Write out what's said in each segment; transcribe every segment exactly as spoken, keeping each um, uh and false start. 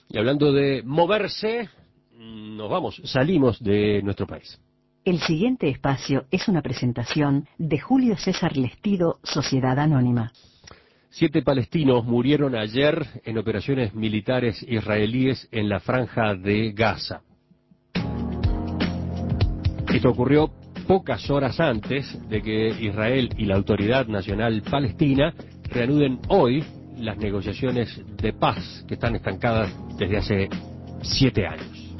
Y hablando de moverse, nos vamos, salimos de nuestro país. El siguiente espacio es una presentación de Julio César Lestido, Sociedad Anónima. Siete palestinos murieron ayer en operaciones militares israelíes en la franja de Gaza. Esto ocurrió pocas horas antes de que Israel y la Autoridad Nacional Palestina reanuden hoy las negociaciones de paz que están estancadas desde hace siete años.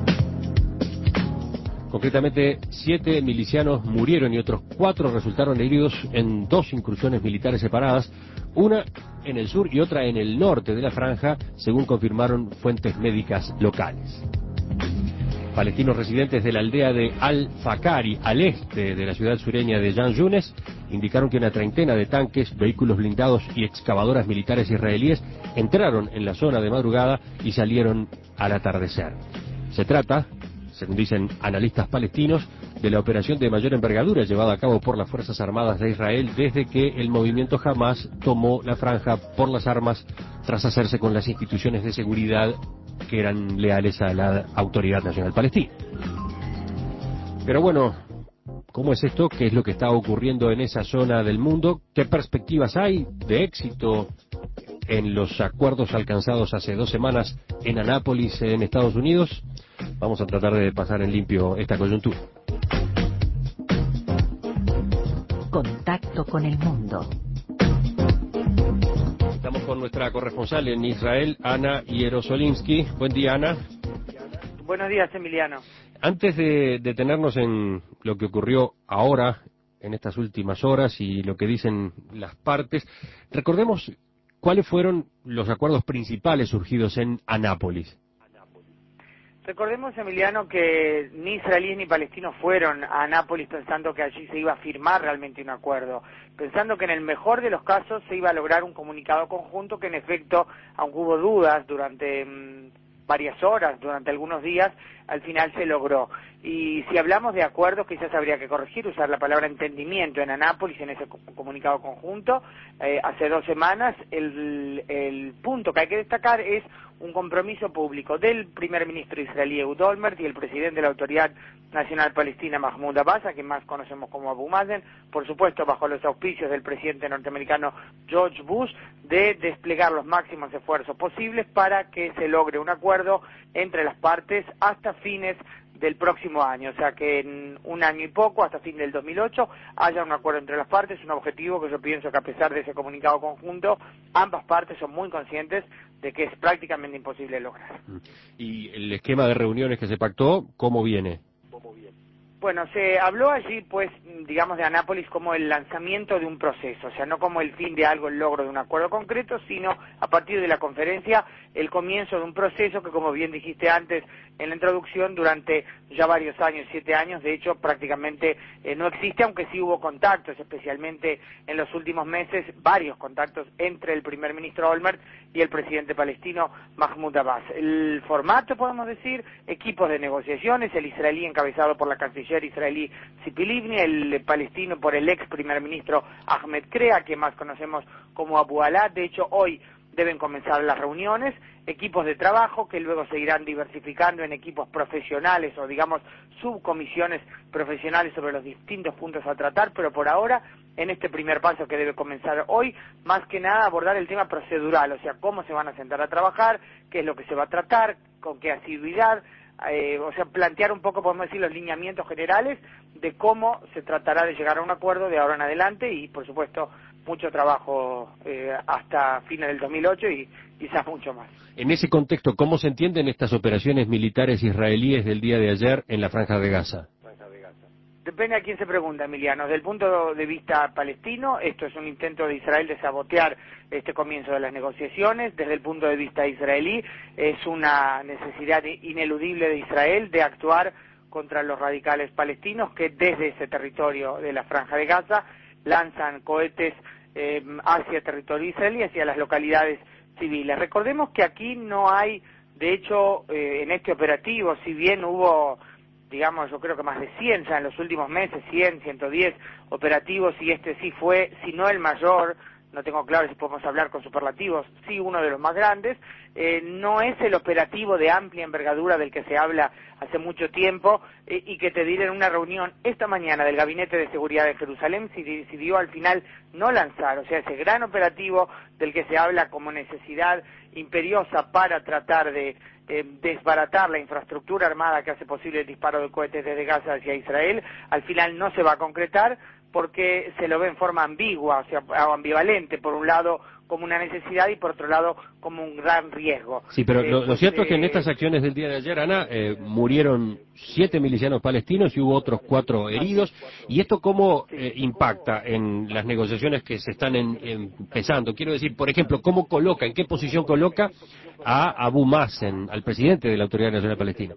Concretamente, siete milicianos murieron y otros cuatro resultaron heridos en dos incursiones militares separadas, una en el sur y otra en el norte de la franja, según confirmaron fuentes médicas locales. Palestinos residentes de la aldea de Al-Fakari, al este de la ciudad sureña de Jan Yunes, indicaron que una treintena de tanques, vehículos blindados y excavadoras militares israelíes entraron en la zona de madrugada y salieron al atardecer. Se trata, según dicen analistas palestinos, de la operación de mayor envergadura llevada a cabo por las Fuerzas Armadas de Israel desde que el movimiento Hamas tomó la franja por las armas tras hacerse con las instituciones de seguridad que eran leales a la Autoridad Nacional Palestina. Pero bueno, ¿cómo es esto? ¿Qué es lo que está ocurriendo en esa zona del mundo? ¿Qué perspectivas hay de éxito en los acuerdos alcanzados hace dos semanas en Anápolis, en Estados Unidos? Vamos a tratar de pasar en limpio esta coyuntura. Contacto con el mundo. Estamos con nuestra corresponsal en Israel, Ana Hierosolimsky. Buen día, Ana. Buenos días, Emiliano. Antes de detenernos en lo que ocurrió ahora, en estas últimas horas, y lo que dicen las partes, recordemos cuáles fueron los acuerdos principales surgidos en Anápolis. Recordemos, Emiliano, que ni israelíes ni palestinos fueron a Anápolis pensando que allí se iba a firmar realmente un acuerdo, pensando que en el mejor de los casos se iba a lograr un comunicado conjunto que en efecto, aunque hubo dudas durante mmm, varias horas, durante algunos días, al final se logró. Y si hablamos de acuerdos, quizás habría que corregir, usar la palabra entendimiento en Anápolis, en ese comunicado conjunto. Eh, hace dos semanas, el, el punto que hay que destacar es un compromiso público del primer ministro israelí Ehud Olmert y el presidente de la Autoridad Nacional Palestina Mahmoud Abbas, a quien más conocemos como Abu Mazen, por supuesto bajo los auspicios del presidente norteamericano George Bush, de desplegar los máximos esfuerzos posibles para que se logre un acuerdo entre las partes hasta fines del próximo año, o sea que en un año y poco, hasta fin del dos mil ocho, haya un acuerdo entre las partes, un objetivo que yo pienso que a pesar de ese comunicado conjunto, ambas partes son muy conscientes de que es prácticamente imposible lograr. ¿Y el esquema de reuniones que se pactó, cómo viene? Bueno, se habló allí, pues, digamos, de Anápolis como el lanzamiento de un proceso, o sea, no como el fin de algo, el logro de un acuerdo concreto, sino a partir de la conferencia, el comienzo de un proceso que, como bien dijiste antes en la introducción, durante ya varios años, siete años, de hecho, prácticamente eh, no existe, aunque sí hubo contactos, especialmente en los últimos meses, varios contactos entre el primer ministro Olmert y el presidente palestino Mahmoud Abbas. El formato, podemos decir, equipos de negociaciones, el israelí encabezado por la canciller israelí Tzipi Livni, el palestino por el ex primer ministro Ahmed Krea, que más conocemos como Abu Alá. De hecho, hoy deben comenzar las reuniones, equipos de trabajo que luego se irán diversificando en equipos profesionales o digamos subcomisiones profesionales sobre los distintos puntos a tratar, pero por ahora, en este primer paso que debe comenzar hoy, más que nada abordar el tema procedural, o sea, cómo se van a sentar a trabajar, qué es lo que se va a tratar, con qué asiduidad, Eh, o sea, plantear un poco, podemos decir, los lineamientos generales de cómo se tratará de llegar a un acuerdo de ahora en adelante y, por supuesto, mucho trabajo eh, hasta fines del dos mil ocho y quizás mucho más. En ese contexto, ¿cómo se entienden estas operaciones militares israelíes del día de ayer en la Franja de Gaza? Depende a quién se pregunta, Emiliano. Desde el punto de vista palestino, esto es un intento de Israel de sabotear este comienzo de las negociaciones. Desde el punto de vista israelí, es una necesidad ineludible de Israel de actuar contra los radicales palestinos que desde ese territorio de la Franja de Gaza lanzan cohetes eh, hacia territorio israelí, hacia las localidades civiles. Recordemos que aquí no hay, de hecho, eh, en este operativo, si bien hubo, digamos, yo creo que más de cien ya en los últimos meses, cien, ciento diez operativos, y este sí fue, si no el mayor, no tengo claro si podemos hablar con superlativos, sí uno de los más grandes, eh, no es el operativo de amplia envergadura del que se habla hace mucho tiempo eh, y que te diré en una reunión esta mañana del Gabinete de Seguridad de Jerusalén se decidió al final no lanzar, o sea, ese gran operativo del que se habla como necesidad imperiosa para tratar de eh, desbaratar la infraestructura armada que hace posible el disparo de cohetes desde Gaza hacia Israel, al final no se va a concretar porque se lo ve en forma ambigua, o sea, o ambivalente, por un lado como una necesidad y por otro lado como un gran riesgo. Sí, pero eh, lo, lo pues, cierto eh, es que en estas acciones del día de ayer, Ana, eh, murieron siete milicianos palestinos y hubo otros cuatro heridos. ¿Y esto cómo eh, impacta en las negociaciones que se están en, empezando? Quiero decir, por ejemplo, ¿cómo coloca, en qué posición coloca a Abu Mazen, al presidente de la Autoridad Nacional Palestina?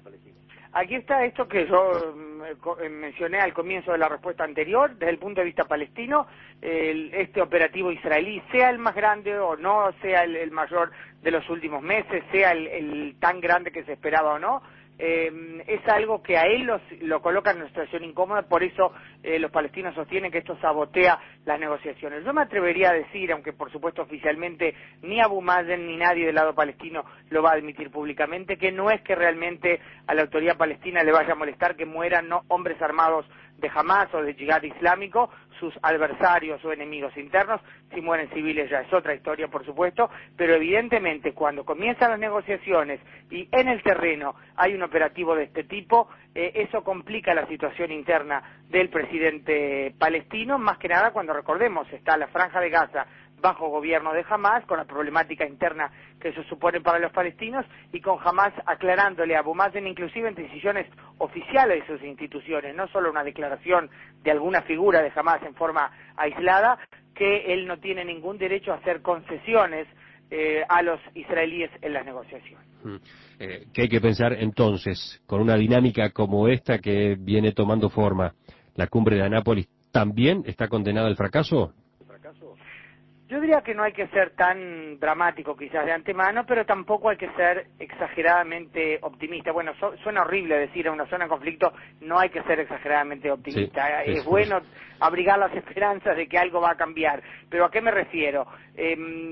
Aquí está esto que yo eh, mencioné al comienzo de la respuesta anterior, desde el punto de vista palestino, el, este operativo israelí, sea el más grande o no, sea el, el mayor de los últimos meses, sea el, el tan grande que se esperaba o no, eh, es algo que a él los, lo coloca en una situación incómoda, por eso eh, los palestinos sostienen que esto sabotea las negociaciones. Yo me atrevería a decir, aunque por supuesto oficialmente ni Abu Mazen ni nadie del lado palestino lo va a admitir públicamente, que no es que realmente a la autoridad palestina le vaya a molestar que mueran no hombres armados de Hamas o de Yihad Islámico, sus adversarios o enemigos internos. Si mueren civiles ya es otra historia, por supuesto, pero evidentemente cuando comienzan las negociaciones y en el terreno hay un operativo de este tipo, eh, eso complica la situación interna del presidente palestino, más que nada cuando, recordemos, está la Franja de Gaza bajo gobierno de Hamas, con la problemática interna que eso supone para los palestinos, y con Hamas aclarándole a Abu Mazen, inclusive en decisiones oficiales de sus instituciones, no solo una declaración de alguna figura de Hamas en forma aislada, que él no tiene ningún derecho a hacer concesiones eh, a los israelíes en las negociaciones. Mm. Eh, ¿Qué hay que pensar entonces, con una dinámica como esta que viene tomando forma? ¿La cumbre de Anápolis también está condenada al fracaso? Yo diría que no hay que ser tan dramático quizás de antemano, pero tampoco hay que ser exageradamente optimista. Bueno, so, suena horrible decir en una zona de conflicto no hay que ser exageradamente optimista. Sí, es sí, bueno abrigar las esperanzas de que algo va a cambiar. Pero ¿a qué me refiero? Eh,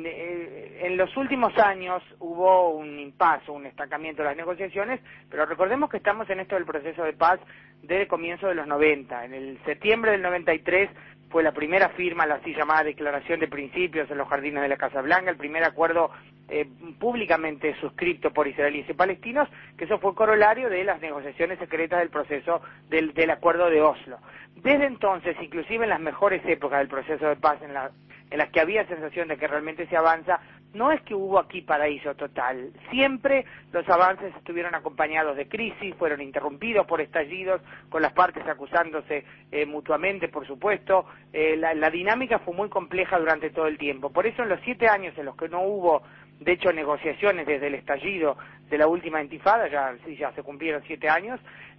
eh, en los últimos años hubo un impasse, un estancamiento de las negociaciones, pero recordemos que estamos en esto del proceso de paz desde el comienzo de los noventa. En el septiembre del noventa y tres fue la primera firma, la así llamada Declaración de Principios en los Jardines de la Casa Blanca, el primer acuerdo eh, públicamente suscrito por israelíes y palestinos, que eso fue corolario de las negociaciones secretas del proceso del, del acuerdo de Oslo. Desde entonces, inclusive en las mejores épocas del proceso de paz, en, la, en las que había sensación de que realmente se avanza, no es que hubo aquí paraíso total. Siempre los avances estuvieron acompañados de crisis, fueron interrumpidos por estallidos, con las partes acusándose eh, mutuamente, por supuesto. Eh, la, la dinámica fue muy compleja durante todo el tiempo. Por eso en los siete años en los que no hubo, de hecho, negociaciones desde el estallido de la última intifada, ya, sí, ya se cumplieron siete años,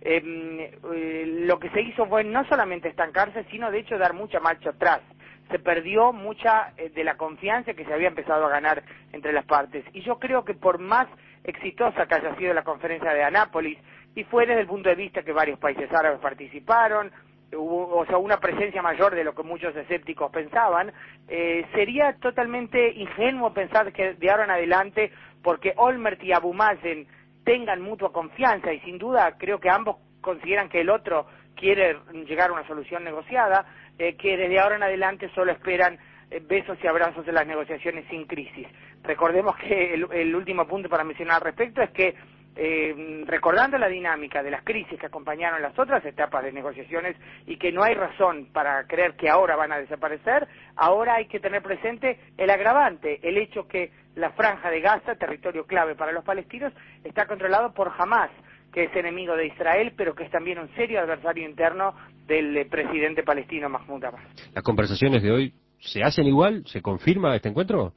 eh, eh, lo que se hizo fue no solamente estancarse, sino de hecho dar mucha marcha atrás. Se perdió mucha eh, de la confianza que se había empezado a ganar entre las partes. Y yo creo que por más exitosa que haya sido la conferencia de Anápolis, y fue desde el punto de vista que varios países árabes participaron, hubo, o sea, una presencia mayor de lo que muchos escépticos pensaban, eh, sería totalmente ingenuo pensar que de ahora en adelante, porque Olmert y Abu Mazen tengan mutua confianza, y sin duda creo que ambos consideran que el otro quiere llegar a una solución negociada, eh, que desde ahora en adelante solo esperan eh, besos y abrazos en las negociaciones sin crisis. Recordemos que el, el último punto para mencionar al respecto es que, eh, recordando la dinámica de las crisis que acompañaron las otras etapas de negociaciones y que no hay razón para creer que ahora van a desaparecer, ahora hay que tener presente el agravante, el hecho que la Franja de Gaza, territorio clave para los palestinos, está controlado por Hamas, que es enemigo de Israel, pero que es también un serio adversario interno del eh, presidente palestino Mahmoud Abbas. ¿Las conversaciones de hoy se hacen igual? ¿Se confirma este encuentro?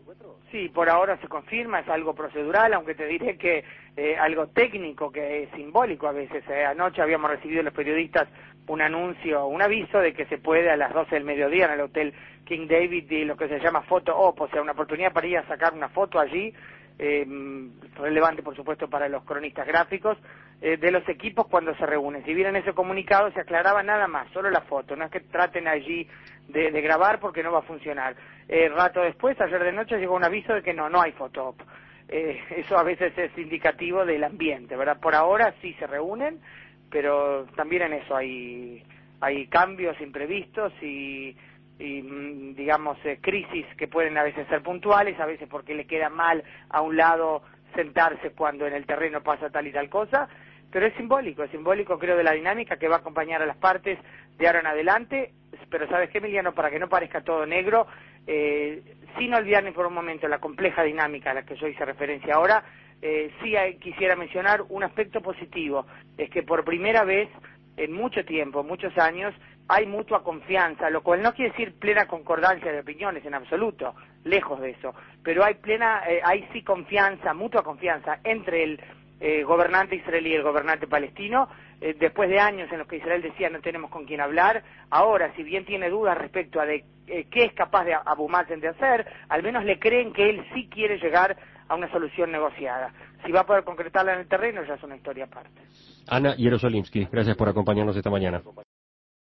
Sí, por ahora se confirma, es algo procedural, aunque te diré que eh, algo técnico, que es simbólico a veces. Eh, anoche habíamos recibido los periodistas un anuncio, un aviso de que se puede a las doce del mediodía en el Hotel King David, y lo que se llama foto op, o sea, una oportunidad para ir a sacar una foto allí. eh, relevante por supuesto para los cronistas gráficos, eh, de los equipos cuando se reúnen. Si bien en ese comunicado se aclaraba nada más, solo la foto, no es que traten allí de, de grabar porque no va a funcionar. Eh, rato después, ayer de noche, llegó un aviso de que no, no hay foto-op. Eh, eso a veces es indicativo del ambiente, ¿verdad? Por ahora sí se reúnen, pero también en eso hay, hay cambios imprevistos y... y digamos eh, crisis que pueden a veces ser puntuales, a veces porque le queda mal a un lado sentarse cuando en el terreno pasa tal y tal cosa, pero es simbólico, es simbólico creo de la dinámica que va a acompañar a las partes de ahora en adelante, pero ¿sabes qué, Emiliano? Para que no parezca todo negro, eh, sin olvidar ni por un momento la compleja dinámica a la que yo hice referencia ahora, eh, sí hay, quisiera mencionar un aspecto positivo, es que por primera vez en mucho tiempo, muchos años, hay mutua confianza, lo cual no quiere decir plena concordancia de opiniones en absoluto, lejos de eso, pero hay plena, eh, hay sí confianza, mutua confianza entre el eh, gobernante israelí y el gobernante palestino, eh, después de años en los que Israel decía no tenemos con quién hablar, ahora si bien tiene dudas respecto a de eh, qué es capaz de Abu Mazen de hacer, al menos le creen que él sí quiere llegar a una solución negociada. Si va a poder concretarla en el terreno ya es una historia aparte. Ana Jerosolimsky, gracias por acompañarnos esta mañana.